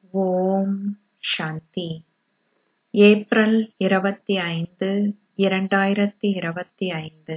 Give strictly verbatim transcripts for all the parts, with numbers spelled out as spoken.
ஓம் சாந்தி. April இருபத்தி ஐந்து, இரண்டாயிரத்தி இருபத்தி ஐந்து.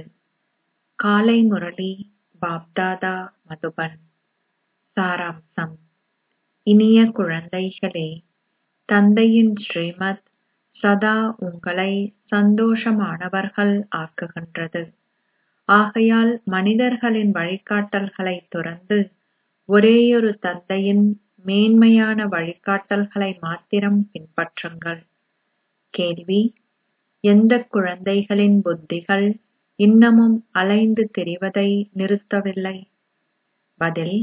காலை முரளி பாப்தாதா மதுபன். சாராம்சம். இனிய குழந்தைகளே, தந்தையின் ஸ்ரீமத் சதா உங்களை சந்தோஷமானவர்கள் ஆக்குகின்றது. ஆகையால் மனிதர்களின் வழிகாட்டல்களை துறந்து ஒரேயொரு தந்தையின் மேன்மையான வழிகாட்டல்களை மாத்திரம் பின்பற்றுங்கள். கேள்வி: எந்த குழந்தைகளின் புத்திகள் இன்னமும் அலைந்து திரிவதை நிறுத்தவில்லை? பதில்: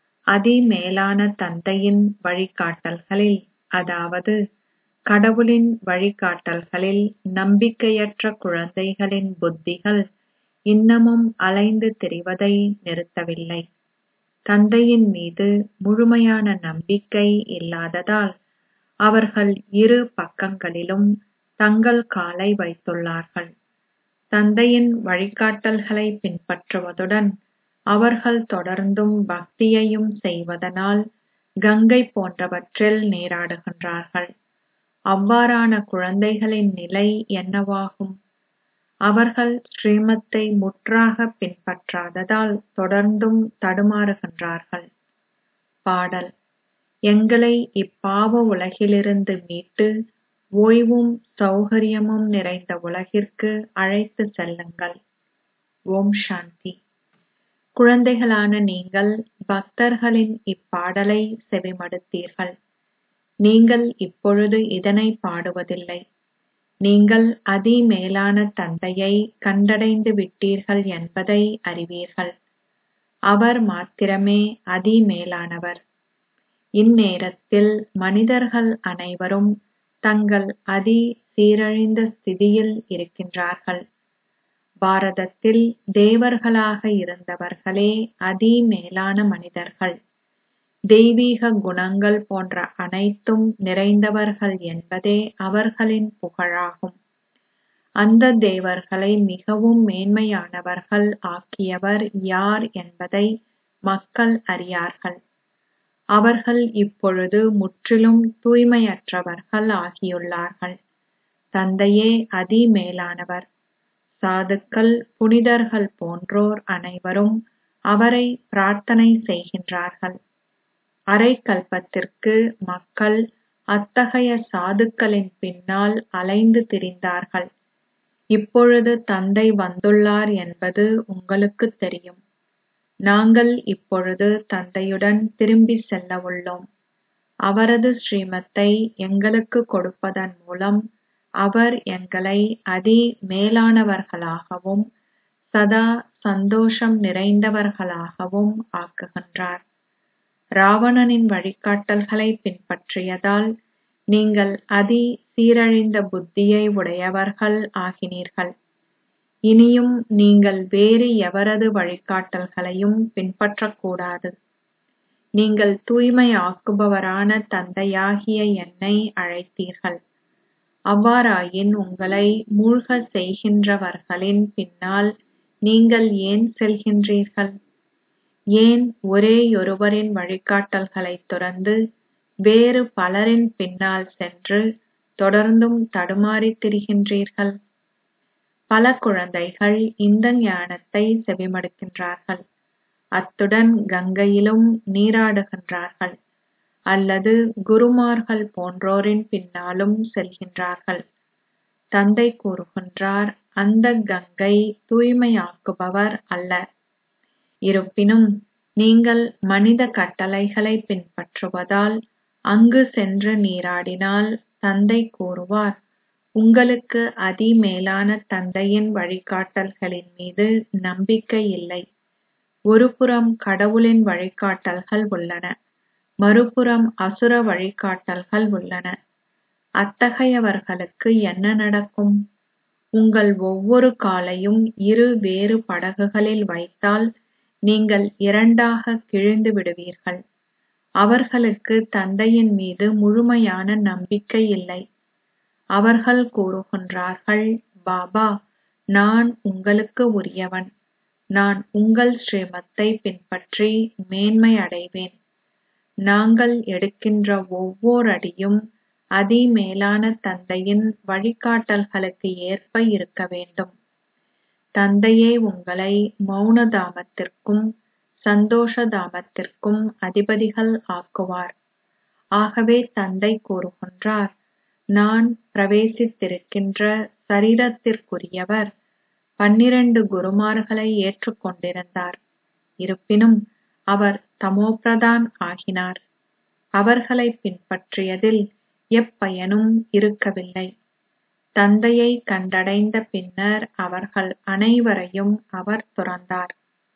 அதிமேலான தந்தையின் வழிகாட்டல்களில், அதாவது கடவுளின் வழிகாட்டல்களில் நம்பிக்கையற்ற குழந்தைகளின் புத்திகள் இன்னமும் அலைந்து திரிவதை நிறுத்தவில்லை. தந்தையின் மீது முழுமையான நம்பிக்கை இல்லாததால் அவர்கள் இரு பக்கங்களிலும் தங்கள் காலை வைத்துள்ளார்கள். தந்தையின் வழிகாட்டல்களை பின்பற்றுவதுடன் அவர்கள் தொடர்ந்தும் பக்தியையும் செய்வதனால் கங்கை போன்றவற்றில் நீராடுகின்றார்கள். அவ்வாறான குழந்தைகளின் நிலை என்னவாகும்? அவர்கள் ஸ்ரீமத்தை முற்றாக பின்பற்றாததால் தொடர்ந்தும் தடுமாறுகின்றார்கள். பாடல்: எங்களை இப்பாவ உலகிலிருந்து மீட்டு ஓய்வும் சௌகரியமும் நிறைந்த உலகிற்கு அழைத்து செல்லுங்கள். ஓம் சாந்தி. குழந்தைகளான நீங்கள் பக்தர்களின் இப்பாடலை செவிமடுத்தீர்கள். நீங்கள் இப்பொழுது இதனை பாடுவதில்லை. நீங்கள் அதிமேலான தந்தையை கண்டடைந்து விட்டீர்கள் என்பதை அறிவீர்கள். அவர் மாத்திரமே அதிமேலானவர். இந்நேரத்தில் மனிதர்கள் அனைவரும் தங்கள் அதி சீரழிந்த ஸ்திதியில் இருக்கின்றார்கள். பாரதத்தில் தேவர்களாக இருந்தவர்களே அதிமேலான மனிதர்கள். தெய்வீக குணங்கள் போன்ற அனைத்தும் நிறைந்தவர்கள் என்பதே அவர்களின் புகழாகும். அந்த தேவர்களை மிகவும் மேன்மையானவர்கள் ஆக்கியவர் யார் என்பதை மக்கள் அறியார்கள். அவர்கள் இப்பொழுது முற்றிலும் தூய்மையற்றவர்கள் ஆகியுள்ளார்கள். தந்தையே அதிமேலானவர். சாதுக்கள், புனிதர்கள் போன்றோர் அனைவரும் அவரை பிரார்த்தனை செய்கின்றார்கள். அரை கல்பத்திற்கு மக்கள் அத்தகைய சாதுக்களின் பின்னால் அலைந்து திரிந்தார்கள். இப்பொழுது தந்தை வந்துள்ளார் என்பது உங்களுக்குத் தெரியும். நாங்கள் இப்பொழுது தந்தையுடன் திரும்பி செல்ல உள்ளோம். அவரது ஸ்ரீமத்தை எங்களுக்கு கொடுப்பதன் மூலம் அவர் எங்களை அதி மேலானவர்களாகவும் சதா சந்தோஷம் நிறைந்தவர்களாகவும் ஆக்குகின்றார். ராவணனின் வழிகாட்டல்களை பின்பற்றியதால் நீங்கள் அதி சீரழிந்த புத்தியை உடையவர்கள் ஆகினீர்கள். இனியும் நீங்கள் வேறு எவரது வழிகாட்டல்களையும் பின்பற்றக்கூடாது. நீங்கள் தூய்மையாக்குபவரான தந்தையாகிய என்னை அழைத்தீர்கள். அவ்வாறாயின் உங்களை மூழ்கச் செய்கின்றவர்களின் பின்னால் நீங்கள் ஏன் செல்கின்றீர்கள்? ஏன் ஒரேயொருவரின் வழிகாட்டல்களைத் துறந்து வேறு பலரின் பின்னால் சென்று தொடர்ந்தும் தடுமாறித் திரிகின்றீர்கள்? பல குழந்தைகள் இந்த ஞானத்தை செவிமடுக்கின்றார்கள். அத்துடன் கங்கையிலும் நீராடுகின்றார்கள். அல்லது குருமார்கள் போன்றோரின் பின்னாலும் செல்கின்றார்கள். தந்தை கூறுகின்றார், அந்த கங்கை தூய்மையாக்குபவர் அல்ல. இருப்பினும் நீங்கள் மனித கட்டளைகளை பின்பற்றுவதால் அங்கு சென்று நீராடினால் தந்தை கூறுவார், உங்களுக்கு அதிமேலான தந்தையின் வழிகாட்டல்களின் மீது நம்பிக்கை இல்லை. ஒருபுறம் கடவுளின் வழிகாட்டல்கள் உள்ளன, மறுபுறம் அசுர வழிகாட்டல்கள் உள்ளன. அத்தகையவர்களுக்கு என்ன நடக்கும்? உங்கள் ஒவ்வொரு காலையும் இரு வேறு படகுகளில் வைத்தால் நீங்கள் இரண்டாக கிழிந்து விடுவீர்கள். அவர்களுக்கு தந்தையின் மீது முழுமையான நம்பிக்கை இல்லை. அவர்கள் கூறுகின்றார்கள், பாபா, நான் உங்களுக்கு உரியவன். நான் உங்கள் ஸ்ரீமத்தை பின்பற்றி மேன்மை அடைவேன். நாங்கள் எடுக்கின்ற ஒவ்வொரு அடியும் அதிமேலான தந்தையின் வழிகாட்டல்களுக்கு ஏற்ப இருக்க வேண்டும். தந்தையே உங்களை மௌன தாமத்திற்கும் சந்தோஷ தாமத்திற்கும் அதிபதிகள் ஆக்குவார். ஆகவே தந்தை கூறுகின்றார், நான் பிரவேசித்திருக்கின்ற சரீரத்திற்குரியவர் பன்னிரண்டு குருமார்களை ஏற்றுக்கொண்டிருந்தார். இருப்பினும் அவர் தமோபிரதான் ஆகினார். அவர்களை பின்பற்றியதில் எப்பயனும் இருக்கவில்லை. தந்தையை கண்டடைந்த பின்னர் அவர்கள் அனைவரையும் அவர் துறந்தார்.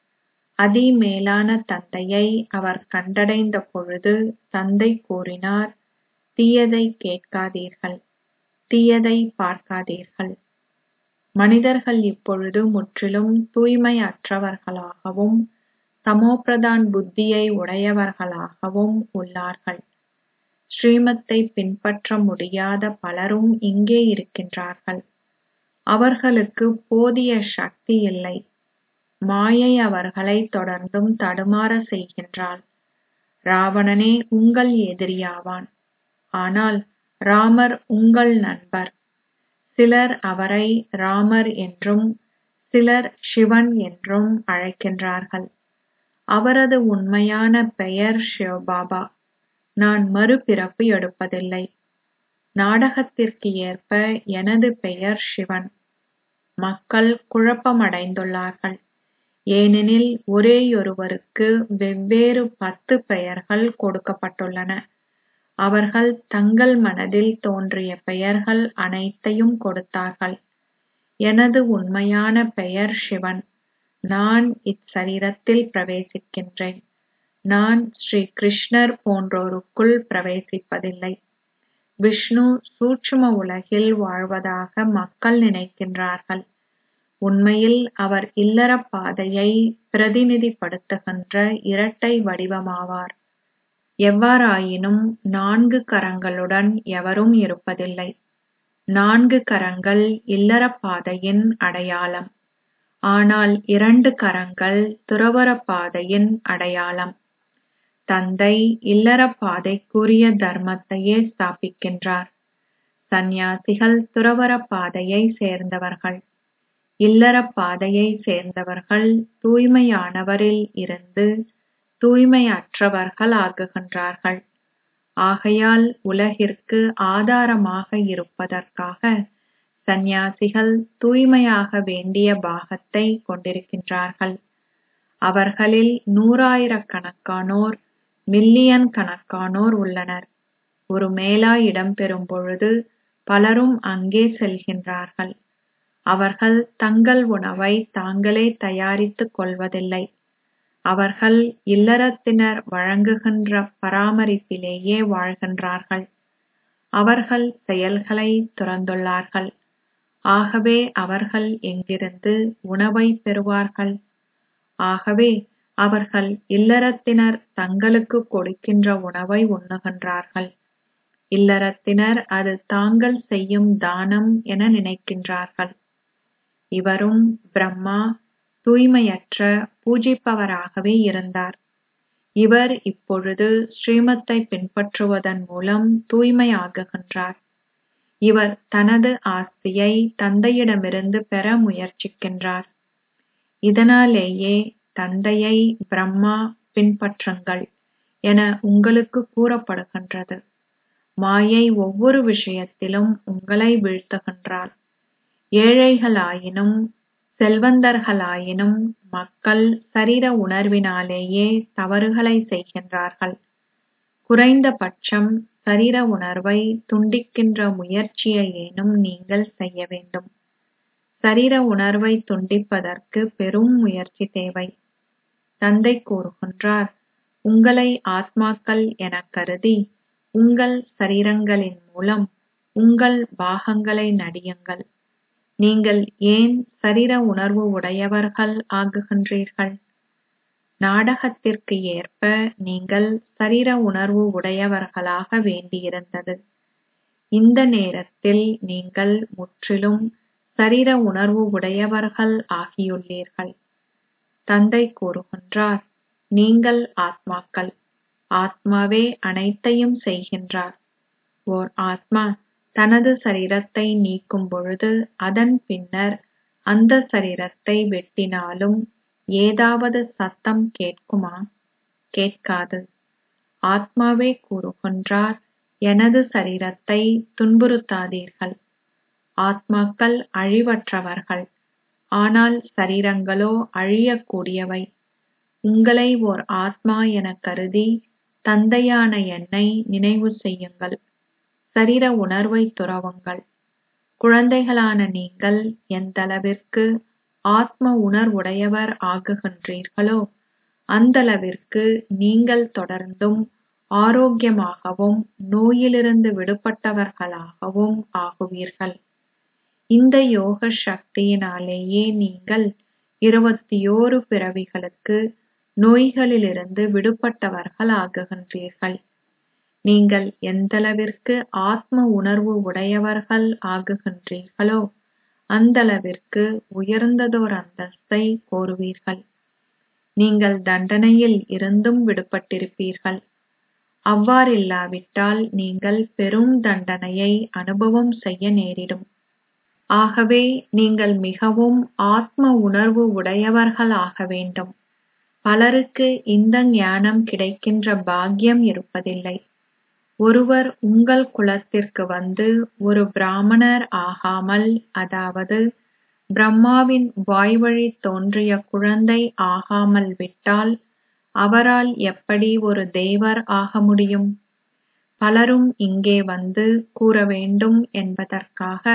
அதிமேலான தந்தையை அவர் கண்டடைந்த பொழுது தந்தை கூறினார், தீயதை கேட்காதீர்கள், தீயதை பார்க்காதீர்கள். மனிதர்கள் இப்பொழுது முற்றிலும் தூய்மையற்றவர்களாகவும் தமோபிரதான் புத்தியை உடையவர்களாகவும் உள்ளார்கள். ஸ்ரீமத்தை பின்பற்ற முடியாத பலரும் இங்கே இருக்கின்றார்கள். அவர்களுக்கு போதிய சக்தி இல்லை. மாயை அவர்களை தொடர்ந்தும் தடுமாற செய்கின்றாள். ராவணனே உங்கள் எதிரியாவான். ஆனால் ராமர் உங்கள் நண்பர். சிலர் அவரை ராமர் என்றும் சிலர் சிவன் என்றும் அழைக்கின்றார்கள். அவரது உண்மையான பெயர் சிவபாபா. நான் மறுபிறப்பு எடுப்பதில்லை. நாடகத்திற்கு ஏற்ப எனது பெயர் சிவன். மக்கள் குழப்பமடைந்துள்ளார்கள். ஏனெனில் ஒரேயொருவருக்கு வெவ்வேறு பத்து பெயர்கள் கொடுக்கப்பட்டுள்ளன. அவர்கள் தங்கள் மனதில் தோன்றிய பெயர்கள் அனைத்தையும் கொடுத்தார்கள். எனது உண்மையான பெயர் சிவன். நான் இச்சரீரத்தில் பிரவேசிக்கின்றேன். நான் ஸ்ரீ கிருஷ்ணர் போன்றோருக்குள் பிரவேசிப்பதில்லை. விஷ்ணு சூட்சும உலகில் வாழ்வதாக மக்கள் நினைக்கின்றார்கள். உண்மையில் அவர் இல்லற பாதையை பிரதிநிதிப்படுத்துகின்ற இரட்டை வடிவமாவார். எவ்வாறாயினும் நான்கு கரங்களுடன் எவரும் இருப்பதில்லை. நான்கு கரங்கள் இல்லற பாதையின் அடையாளம். ஆனால் இரண்டு கரங்கள் துறவற பாதையின் அடையாளம். தந்தை இல்லற பாதைக்குரிய தர்மத்தையே ஸ்தாபிக்கின்றார். சந்நியாசிகள் துறவற பாதையை சேர்ந்தவர்கள். இல்லற பாதையை சேர்ந்தவர்கள் தூய்மையானவரில் இருந்து தூய்மையற்றவர்கள் ஆகுகின்றார்கள். ஆகையால் உலகிற்கு ஆதாரமாக இருப்பதற்காக சந்நியாசிகள் தூய்மையாக வேண்டிய பாகத்தை கொண்டிருக்கின்றார்கள். அவர்களில் நூறாயிரக்கணக்கானோர் மில்லியன் கணக்கானோர் உள்ளனர். ஒரு மேளா இடம்பெறும் பொழுது பலரும் அங்கே செல்கின்றார்கள். அவர்கள் தங்கள் உணவை தாங்களே தயாரித்துக் கொள்வதில்லை. அவர்கள் இல்லறத்தினர் வழங்குகின்ற பராமரிப்பிலேயே வாழ்கின்றார்கள். அவர்கள் செயல்களை துறந்துள்ளார்கள். ஆகவே அவர்கள் எங்கிருந்து உணவை பெறுவார்கள்? ஆகவே அவர்கள் இல்லறத்தினர் தங்களுக்கு கொடுக்கின்ற உணவை உண்ணுகின்றார்கள். இல்லறத்தினர் அது தாங்கள் செய்யும் தானம் என நினைக்கின்றார்கள். இவரும் பிரம்மா தூய்மையற்ற பூஜிப்பவராகவே இருந்தார். இவர் இப்பொழுது ஸ்ரீமத்தை பின்பற்றுவதன் மூலம் தூய்மையாகுகின்றார். இவர் தனது ஆஸ்தியை தந்தையிடமிருந்து பெற முயற்சிக்கின்றார். இதனாலேயே தந்தையை பிரம்மா பின்பற்றுங்கள் என உங்களுக்கு கூறப்படுகின்றது. மாயை ஒவ்வொரு விஷயத்திலும் உங்களை வீழ்த்துகின்றாள். ஏழைகளாயினும் செல்வந்தர்களாயினும் மக்கள் சரீர உணர்வினாலேயே தவறுகளை செய்கின்றார்கள். குறைந்தபட்சம் சரீர உணர்வை துண்டிக்கின்ற முயற்சியையேனும் நீங்கள் செய்ய வேண்டும். சரீர உணர்வை துண்டிப்பதற்கு பெரும் முயற்சி தேவை. தந்தை கூறுகின்றார், உங்களை ஆத்மாக்கள் எனக் கருதி உங்கள் சரீரங்களின் மூலம் உங்கள் பாகங்களை நடியுங்கள். நீங்கள் ஏன் சரீர உணர்வு உடையவர்கள் ஆகுகின்றீர்கள்? நாடகத்திற்கு ஏற்ப நீங்கள் சரீர உணர்வு உடையவர்களாக வேண்டியிருந்தது. இந்த நேரத்தில் நீங்கள் முற்றிலும் சரீர உணர்வு உடையவர்கள் ஆகியுள்ளீர்கள். தந்தை கூறுகின்றார், நீங்கள் ஆத்மாக்கள். ஆத்மாவே அனைத்தையும் செய்கின்றார். ஓர் ஆத்மா தனது சரீரத்தை நீக்கும் பொழுது அதன் பின்னர் அந்த சரீரத்தை வெட்டினாலும் ஏதாவது சத்தம் கேட்குமா? கேட்காது. ஆத்மாவே கூறுகின்றார், எனது சரீரத்தை துன்புறுத்தாதீர்கள். ஆத்மாக்கள் அழிவற்றவர்கள், ஆனால் சரீரங்களோ அழியக்கூடியவை. உங்களை ஓர் ஆத்மா எனக் கருதி தந்தையான என்னை நினைவு செய்யுங்கள். சரீர உணர்வை துறவுங்கள். குழந்தைகளான நீங்கள் எந்தளவிற்கு ஆத்ம உணர்வுடையவர் ஆகுகின்றீர்களோ அந்தளவிற்கு நீங்கள் தொடர்ந்தும் ஆரோக்கியமாகவும் நோயிலிருந்து விடுபட்டவர்களாகவும் ஆகுவீர்கள். இந்த யோக சக்தியினாலேயே நீங்கள் இருபத்தியோரு பிறவிகளுக்கு நோய்களிலிருந்து விடுபட்டவர்கள் ஆகுகின்றீர்கள். நீங்கள் எந்தளவிற்கு ஆத்ம உணர்வு உடையவர்கள் ஆகுகின்றீர்களோ அந்தளவிற்கு உயர்ந்ததோர் அந்தஸ்தை கோருவீர்கள். நீங்கள் தண்டனையில் இருந்தும் விடுபட்டிருப்பீர்கள். அவ்வாறில்லாவிட்டால் நீங்கள் பெரும் தண்டனையை அனுபவம் செய்ய நேரிடும். ஆகவே நீங்கள் மிகவும் ஆத்ம உணர்வு உடையவர்கள் ஆக வேண்டும். பலருக்கு இந்த ஞானம் கிடைக்கின்ற பாக்கியம் இருப்பதில்லை. ஒருவர் உங்கள் குலத்திற்கு வந்து ஒரு பிராமணர் ஆகாமல், அதாவது பிரம்மாவின் வாய்வழி தோன்றிய குழந்தை ஆகாமல் விட்டால் அவரால் எப்படி ஒரு தேவர் ஆக முடியும்? பலரும் இங்கே வந்து கூற வேண்டும் என்பதற்காக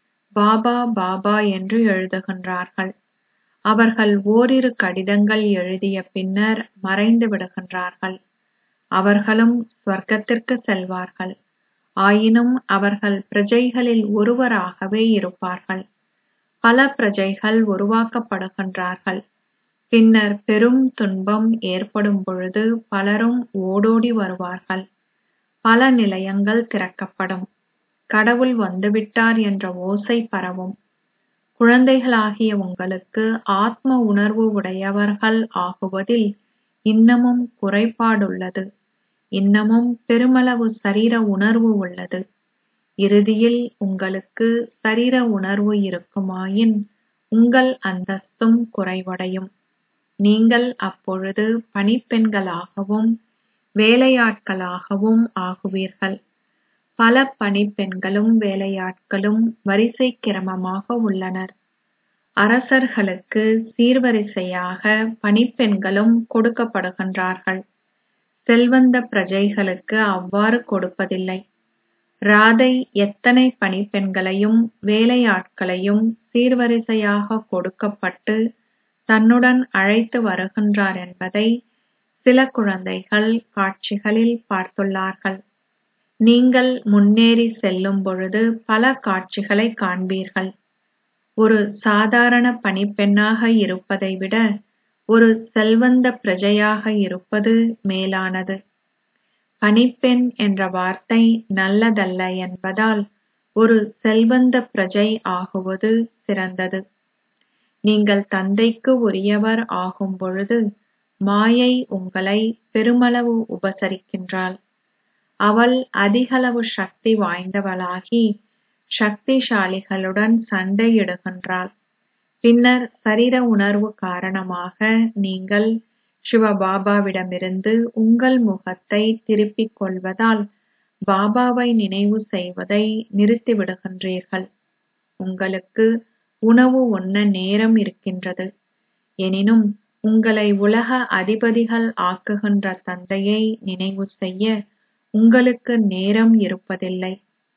பாபா பாபா என்று எழுதுகின்றார்கள். அவர்கள் ஓரிரு கடிதங்கள் எழுதிய பின்னர் மறைந்து விடுகின்றார்கள். அவர்களும் ஸ்வர்க்கத்திற்கு செல்வார்கள். ஆயினும் அவர்கள் பிரஜைகளில் ஒருவராகவே இருப்பார்கள். பல பிரஜைகள் உருவாக்கப்படுகின்றார்கள். பின்னர் பெரும் துன்பம் ஏற்படும் பொழுது பலரும் ஓடோடி வருவார்கள். பல நிலையங்கள் திறக்கப்படும். கடவுள் வந்துவிட்டார் என்ற ஓசை பரவும். குழந்தைகளாகிய உங்களுக்கு ஆத்ம உணர்வு உடையவர்கள் ஆகுவதில் இன்னமும் குறைபாடுள்ளது. இன்னமும் பெருமளவு சரீர உணர்வு உள்ளது. இறுதியில் உங்களுக்கு சரீர உணர்வு இருக்குமாயின் உங்கள் அந்தஸ்தும் குறைவடையும். நீங்கள் அப்பொழுது பணிப்பெண்களாகவும் வேலையாட்களாகவும் ஆகுவீர்கள். பல பணிப்பெண்களும் வேலையாட்களும் வரிசை கிரமமாக உள்ளனர். அரசர்களுக்கு சீர்வரிசையாக பணிப்பெண்களும் கொடுக்கப்படுகின்றார்கள். செல்வந்த பிரஜைகளுக்கு அவ்வாறு கொடுப்பதில்லை. ராதை எத்தனை பணிப்பெண்களையும் வேலையாட்களையும் சீர்வரிசையாக கொடுக்கப்பட்டு தன்னுடன் அழைத்து வருகின்றார் என்பதை சில குழந்தைகள் காட்சிகளில் பார்த்துள்ளார்கள். நீங்கள் முன்னேறி செல்லும் பொழுது பல காட்சிகளை காண்பீர்கள். ஒரு சாதாரண பணிப்பெண்ணாக இருப்பதை விட ஒரு செல்வந்த பிரஜையாக இருப்பது மேலானது. பணிப்பெண் என்ற வார்த்தை நல்லதல்ல என்பதால் ஒரு செல்வந்த பிரஜை ஆகுவது சிறந்தது. நீங்கள் தந்தைக்கு உரியவர் ஆகும் பொழுது மாயை உங்களை பெருமளவு உபசரிக்கின்றாள். அவள் அதிகளவு சக்தி வாய்ந்தவளாகி சக்திசாலிகளுடன் சண்டையிடுகின்றாள். பின்னர் சரீர உணர்வு காரணமாக நீங்கள் சிவபாபாவிடமிருந்து உங்கள் முகத்தை திருப்பிக் கொள்வதால் பாபாவை நினைவு செய்வதை நிறுத்திவிடுகின்றீர்கள். உங்களுக்கு உணவு உண்ண நேரம் இருக்கின்றது. எனினும் உங்களை உலக அதிபதிகள் ஆக்குகின்ற தந்தையை நினைவு செய்ய உங்களுக்கு நேரம் இருப்பதில்லை.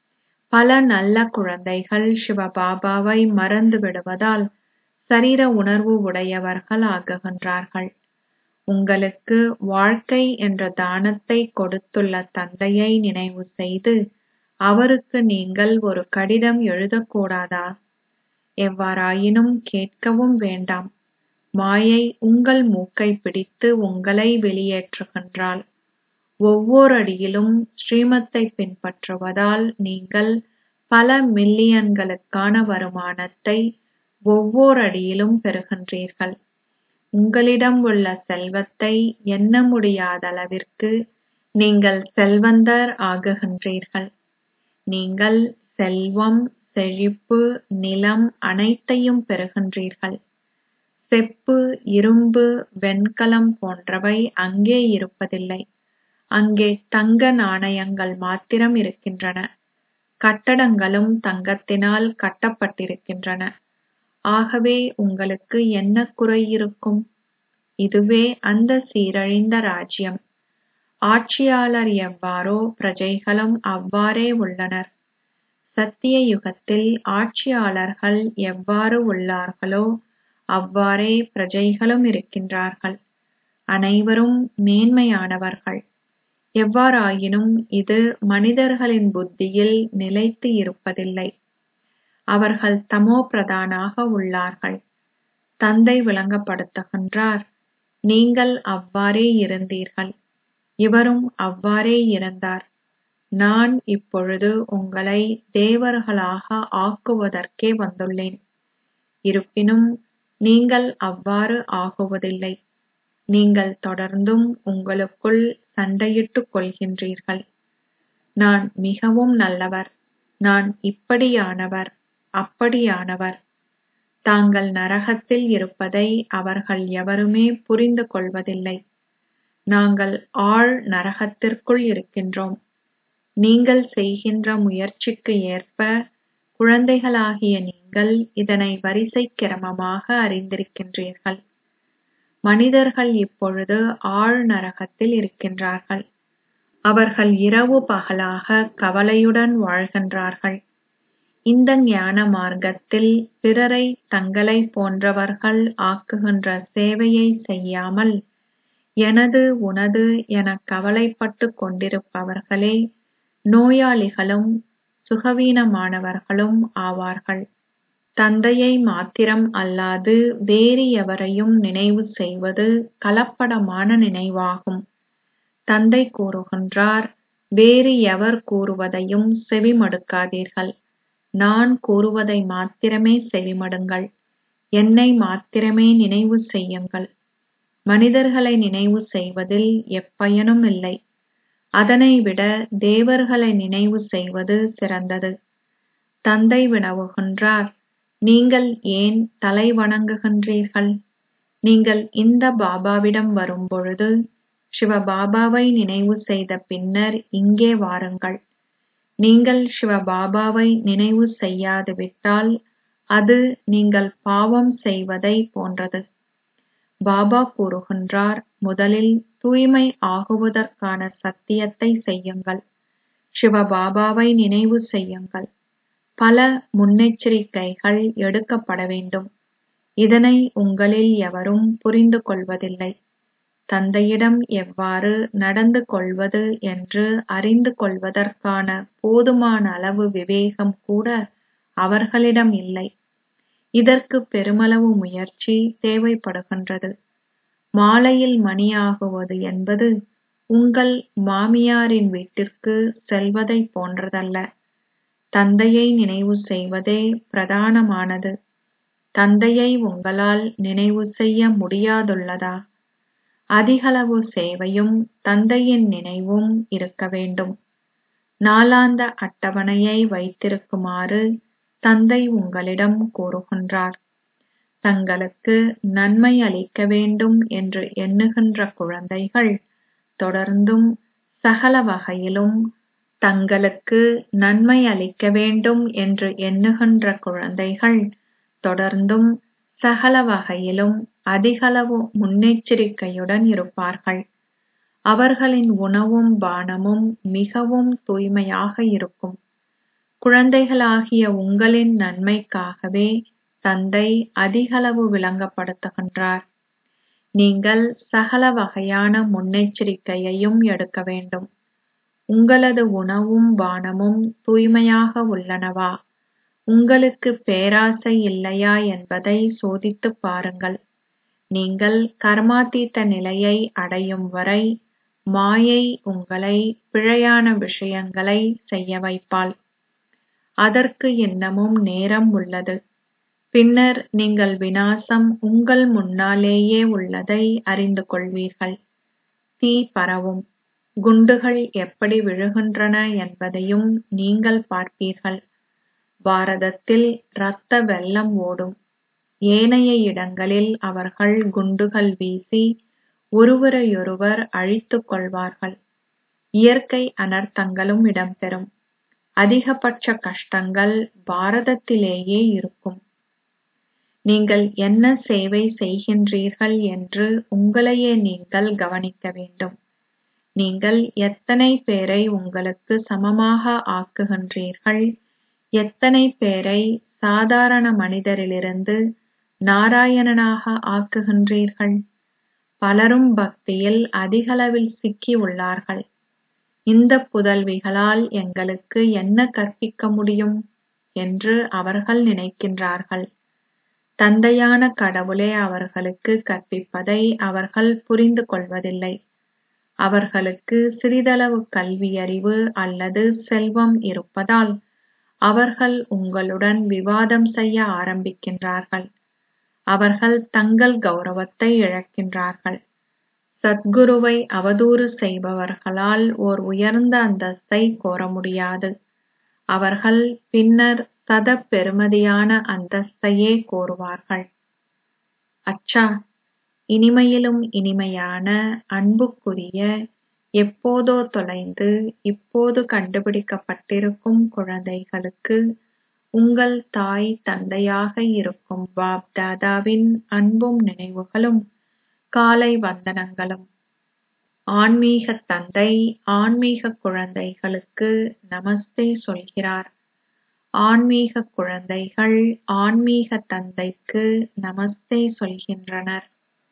பல நல்ல குழந்தைகள் சிவபாபாவை மறந்து விடுவதால் சரீர உணர்வு உடையவர்கள் ஆகுகின்றார்கள். உங்களுக்கு வாழ்க்கை என்ற தானத்தை கொடுத்துள்ள தந்தையை நினைவு செய்து அவருக்கு நீங்கள் ஒரு கடிதம் எழுதக்கூடாதா? எவ்வாறாயினும் கேட்கவும் வேண்டாம். மாயை உங்கள் மூக்கை பிடித்து உங்களை வெளியேற்றுகின்றாள். ஒவ்வொரு அடியிலும் ஸ்ரீமத்தை பின்பற்றுவதால் நீங்கள் பல மில்லியன்களுக்கான வருமானத்தை ஒவ்வொரு அடியிலும் பெறுகின்றீர்கள். உங்களிடம் உள்ள செல்வத்தை எண்ண முடியாத அளவிற்கு நீங்கள் செல்வந்தர் ஆகுகின்றீர்கள். நீங்கள் செல்வம், செழிப்பு, நிலம் அனைத்தையும் பெறுகின்றீர்கள். செப்பு, இரும்பு, வெண்கலம் போன்றவை அங்கே இருப்பதில்லை. அங்கே தங்க நாணயங்கள் மாத்திரம் இருக்கின்றன. கட்டடங்களும் தங்கத்தினால் கட்டப்பட்டிருக்கின்றன. ஆகவே உங்களுக்கு என்ன குறை இருக்கும்? இதுவே அந்த சீரழிந்த ராஜ்யம். ஆட்சியாளர் எவ்வாறோ பிரஜைகளும் அவ்வாறே உள்ளனர். சத்திய யுகத்தில் ஆட்சியாளர்கள் எவ்வாறு உள்ளார்களோ அவ்வாறே பிரஜைகளும் இருக்கின்றார்கள். அனைவரும் மேன்மையானவர்கள். எவ்வாறாயினும் இது மனிதர்களின் புத்தியில் நிலைத்து இருப்பதில்லை. அவர்கள் தமோ பிரதானாக உள்ளார்கள். தந்தை விளங்கப்படுத்துகின்றார், நீங்கள் அவ்வாறே இருந்தீர்கள். இவரும் அவ்வாறே இருந்தார். நான் இப்பொழுது உங்களை தேவர்களாக ஆக்குவதற்கே வந்துள்ளேன். இருப்பினும் நீங்கள் அவ்வாறு ஆகுவதில்லை. நீங்கள் தொடர்ந்தும் உங்களுக்குள் சண்டையிட்டுக் கொள்கின்றீர்கள். நான் மிகவும் நல்லவர், நான் இப்படியானவர், அப்படியானவர். தாங்கள் நரகத்தில் இருப்பதை அவர்கள் எவருமே புரிந்து கொள்வதில்லை. நாங்கள் ஆழ் நரகத்திற்குள் இருக்கின்றோம். நீங்கள் செய்கின்ற முயற்சிக்கு ஏற்ப குழந்தைகளாகிய நீங்கள் இதனை வரிசை கிரமமாக அறிந்திருக்கின்றீர்கள். மனிதர்கள் இப்பொழுது ஆழ் நரகத்தில் இருக்கின்றார்கள். அவர்கள் இரவு பகலாக கவலையுடன் வாழ்கின்றார்கள். இந்த ஞான மார்க்கத்தில் பிறரை தங்களைப் போன்றவர்கள் ஆக்குகின்ற சேவையை செய்யாமல் எனது உனது எனக் கவலைப்பட்டுக் கொண்டிருப்பவர்களே நோயாளிகளும் சுகவீனமானவர்களும் ஆவார்கள். தந்தையை மாத்திரம் அல்லாது வேறு எவரையும் நினைவு செய்வது கலப்படமான நினைவாகும். தந்தை கூறுகின்றார், வேறு எவர் கூறுவதையும் செவிமடுக்காதீர்கள். நான் கூறுவதை மாத்திரமே செவிமடுங்கள். என்னை மாத்திரமே நினைவு செய்யுங்கள். மனிதர்களை நினைவு செய்வதில் எப்பயனும் இல்லை. அதனைவிட தேவர்களை நினைவு செய்வது சிறந்தது. தந்தை வினவுகின்றார், நீங்கள் ஏன் தலை வணங்குகின்றீர்கள்? நீங்கள் இந்த பாபாவிடம் வரும்பொழுது சிவபாபாவை நினைவு செய்த பின்னர் இங்கே வாருங்கள். நீங்கள் சிவபாபாவை நினைவு செய்யாது விட்டால் அது நீங்கள் பாவம் செய்வதை போன்றது. பாபா கூறுகின்றார், முதலில் தூய்மை ஆகுவதற்கான சத்தியத்தை செய்யுங்கள். சிவபாபாவை நினைவு செய்யுங்கள். பல முன்னெச்சரிக்கைகள் எடுக்கப்பட வேண்டும். இதனை உங்களில் எவரும் புரிந்து கொள்வதில்லை. தந்தையிடம் எவ்வாறு நடந்து கொள்வது என்று அறிந்து கொள்வதற்கான போதுமான அளவு விவேகம் கூட அவர்களிடம் இல்லை. இதற்கு பெருமளவு முயற்சி தேவைப்படுகின்றது. மாலையில் மணியாகுவது என்பது உங்கள் மாமியாரின் வீட்டிற்கு செல்வதை போன்றதல்ல. தந்தையை நினைவு செய்வதே பிரதானமானது. தந்தையை உங்களால் நினைவு செய்ய முடியாதுள்ளதா? அதிகளவு சேவையும் தந்தையின் நினைவும் இருக்க வேண்டும். நாளாந்த அட்டவணையை வைத்திருக்குமாறு தந்தை உங்களிடம் கூறுகின்றார். தங்களுக்கு நன்மை அளிக்க வேண்டும் என்று எண்ணுகின்ற குழந்தைகள் தொடர்ந்தும் சகல வகையிலும் தங்களுக்கு நன்மை அளிக்க வேண்டும் என்று எண்ணுகின்ற குழந்தைகள் தொடர்ந்தும் சகல வகையிலும் அதிகளவு முன்னெச்சரிக்கையுடன் இருப்பார்கள். அவர்களின் உணவும் பானமும் மிகவும் தூய்மையாக இருக்கும். குழந்தைகளாகிய உங்களின் நன்மைக்காகவே தந்தை அதிகளவு விளங்கப்படுத்துகின்றார். நீங்கள் சகல வகையான முன்னெச்சரிக்கையையும் எடுக்க வேண்டும். உங்களது உணவும் பானமும் தூய்மையாக உள்ளனவா? உங்களுக்கு பேராசை இல்லையா என்பதை சோதித்துப் பாருங்கள். நீங்கள் கர்மாதீத நிலையை அடையும் வரை மாயை உங்களை பிழையான விஷயங்களை செய்ய வைப்பாள். அதற்கு இன்னமும் நேரம் உள்ளது. பின்னர் நீங்கள் விநாசம் உங்கள் முன்னாலேயே உள்ளதை அறிந்து கொள்வீர்கள். தீ பரவும். குண்டுகள் எப்படி விழுகின்றன என்பதையும் நீங்கள் பார்ப்பீர்கள். பாரதத்தில் இரத்த வெள்ளம் ஓடும். ஏனைய இடங்களில் அவர்கள் குண்டுகள் வீசி ஒருவரையொருவர் அழித்துக் கொள்வார்கள். இயற்கை அனர்த்தங்களும் இடம்பெறும். அதிகபட்ச கஷ்டங்கள் பாரதத்திலேயே இருக்கும். நீங்கள் என்ன சேவை செய்கின்றீர்கள் என்று உங்களையே நீங்கள் கவனிக்க வேண்டும். நீங்கள் எத்தனை பேரை உங்களுக்கு சமமாக ஆக்குகின்றீர்கள், எத்தனை பேரை சாதாரண மனிதரிலிருந்து நாராயணனாக ஆக்குகின்றீர்கள். பலரும் பக்தியில் அதிகளவில் சிக்கி உள்ளார்கள். இந்த புதல்விகளால் எங்களுக்கு என்ன கற்பிக்க முடியும் என்று அவர்கள் நினைக்கின்றார்கள். தந்தையான கடவுளே அவர்களுக்கு கற்பிப்பதை அவர்கள் புரிந்து கொள்வதில்லை. அவர்களுக்கு சிறிதளவு கல்வியறிவு அல்லது செல்வம் இருப்பதால் அவர்கள் உங்களுடன் விவாதம் செய்ய ஆரம்பிக்கின்றார்கள். அவர்கள் தங்கள் கௌரவத்தை இழக்கின்றார்கள். சத்குருவை அவதூறு செய்பவர்களால் ஓர் உயர்ந்த அந்தஸ்தை கோர முடியாது. அவர்கள் பின்னர் சத பெறுமதியான அந்தஸ்தையே கோருவார்கள். அச்சா, இனிமையிலும் இனிமையான அன்புக்குரிய, எப்போதோ தொலைந்து இப்போது கண்டுபிடிக்கப்பட்டிருக்கும் குழந்தைகளுக்கு உங்கள் தாய் தந்தையாக இருக்கும் பாப் தாதாவின் அன்பும் நினைவுகளும் காலை வந்தனங்களும். ஆன்மீக தந்தை ஆன்மீக குழந்தைகளுக்கு நமஸ்தே சொல்கிறார். ஆன்மீக குழந்தைகள் ஆன்மீக தந்தைக்கு நமஸ்தே சொல்கின்றனர்.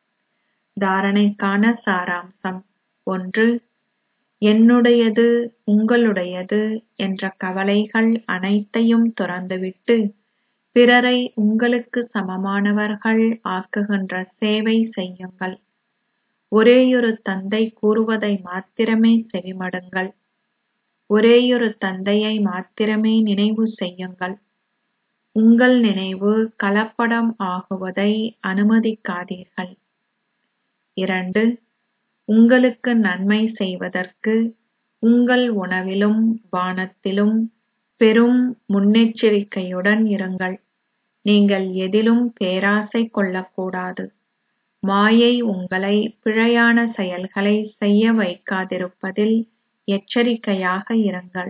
தாரணைக்கான சாராம்சம். ஒன்று. என்னுடையது உங்களுடையது என்ற கவலைகள் அனைத்தையும் துறந்துவிட்டு பிறரை உங்களுக்கு சமமானவர்கள் ஆக்குகின்ற சேவை செய்யுங்கள். ஒரேயொரு தந்தை கூறுவதை மாத்திரமே செவிமடுங்கள். ஒரேயொரு தந்தையை மாத்திரமே நினைவு செய்யுங்கள். உங்கள் நினைவு கலப்படம் ஆகுவதை அனுமதிக்காதீர்கள். இரண்டு. உங்களுக்கு நன்மை செய்வதற்கு உங்கள் உணவிலும் பானத்திலும் பெரும் முன்னெச்சரிக்கையுடன் இருங்கள். நீங்கள் எதிலும் பேராசை கொள்ளக்கூடாது. மாயை உங்களை பிழையான செயல்களை செய்ய வைக்காதிருப்பதில் எச்சரிக்கையாக இருங்கள்.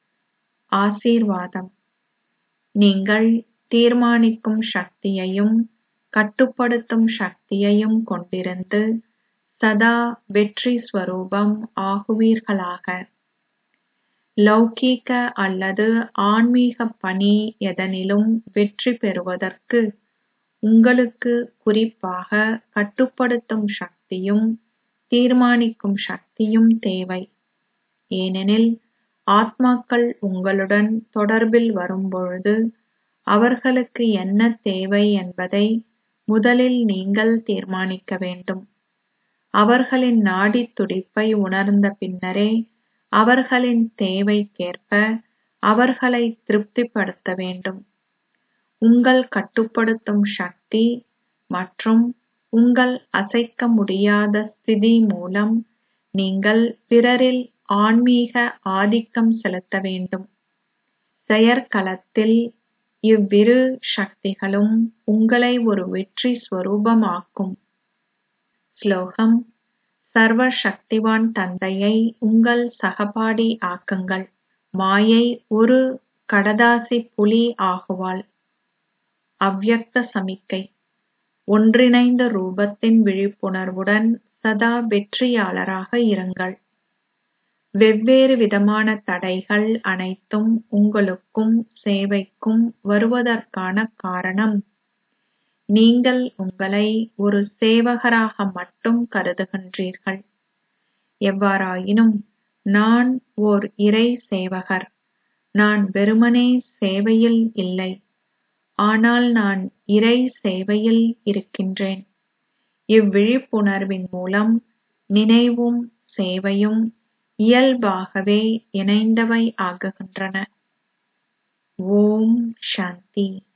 ஆசீர்வாதம். நீங்கள் தீர்மானிக்கும் சக்தியையும் கட்டுப்படுத்தும் சக்தியையும் கொண்டிருந்து சதா வெற்றி ஸ்வரூபம் ஆகுவீர்களாக. லௌகீக அல்லது ஆன்மீக பணி எதனிலும் வெற்றி பெறுவதற்கு உங்களுக்கு குறிப்பாக கட்டுப்படுத்தும் சக்தியும் தீர்மானிக்கும் சக்தியும் தேவை. ஏனெனில் ஆத்மாக்கள் உங்களுடன் தொடர்பில் வரும்பொழுது அவர்களுக்கு என்ன தேவை என்பதை முதலில் நீங்கள் தீர்மானிக்க வேண்டும். அவர்களின் நாடித் துடிப்பை உணர்ந்த பின்னரே அவர்களின் தேவைக்கேற்ப அவர்களை திருப்திப்படுத்த வேண்டும். உங்கள் கட்டுப்படுத்தும் சக்தி மற்றும் உங்கள் அசைக்க முடியாத ஸ்திதி மூலம் நீங்கள் பிறரில் ஆன்மீக ஆதிக்கம் செலுத்த வேண்டும். செயற்களத்தில் இவ்விரு சக்திகளும் உங்களை ஒரு வெற்றி ஸ்வரூபமாக்கும். ஸ்லோகம். சர்வ சக்திவான் தந்தையை உங்கள் சகபாடி ஆக்குங்கள். மாயை ஒரு கடதாசி புலி ஆகுவாள். அவ்யக்த சமிக்கை. ஒன்றிணைந்த ரூபத்தின் விழிப்புணர்வுடன் சதா வெற்றியாளராக இருங்கள். வெவ்வேறு விதமான தடைகள் அனைத்தும் உங்களுக்கும் சேவைக்கும் வருவதற்கான காரணம் நீங்கள் உங்களை ஒரு சேவகராக மட்டும் கருதுகின்றீர்கள். எவ்வாறாயினும் நான் ஓர் இறை சேவகர். நான் வெறுமனே சேவையில் இல்லை, ஆனால் நான் இறை சேவையில் இருக்கின்றேன். இவ்விழிப்புணர்வின் மூலம் நினைவும் சேவையும் இயல்பாகவே இணைந்தவை ஆகுகின்றன. ஓம் சாந்தி.